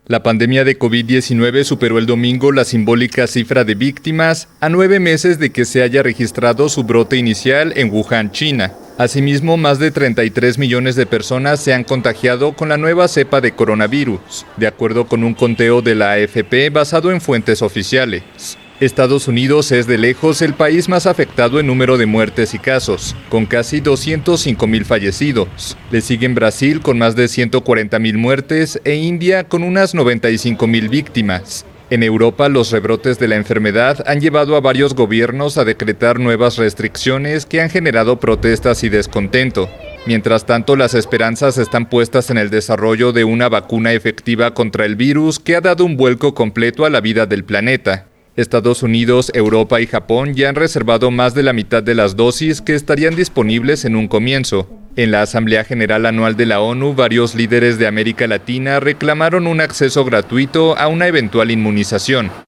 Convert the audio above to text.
La pandemia de COVID-19 superó el domingo la simbólica cifra de víctimas a 9 meses de que se haya registrado su brote inicial en Wuhan, China. Asimismo, más de 33 millones de personas se han contagiado con la nueva cepa de coronavirus, de acuerdo con un conteo de la AFP basado en fuentes oficiales. Estados Unidos es de lejos el país más afectado en número de muertes y casos, con casi 205,000 fallecidos. Le siguen Brasil con más de 140,000 muertes e India con unas 95,000 víctimas. En Europa, los rebrotes de la enfermedad han llevado a varios gobiernos a decretar nuevas restricciones que han generado protestas y descontento. Mientras tanto, las esperanzas están puestas en el desarrollo de una vacuna efectiva contra el virus que ha dado un vuelco completo a la vida del planeta. Estados Unidos, Europa y Japón ya han reservado más de la mitad de las dosis que estarían disponibles en un comienzo. En la Asamblea General Anual de la ONU, varios líderes de América Latina reclamaron un acceso gratuito a una eventual inmunización.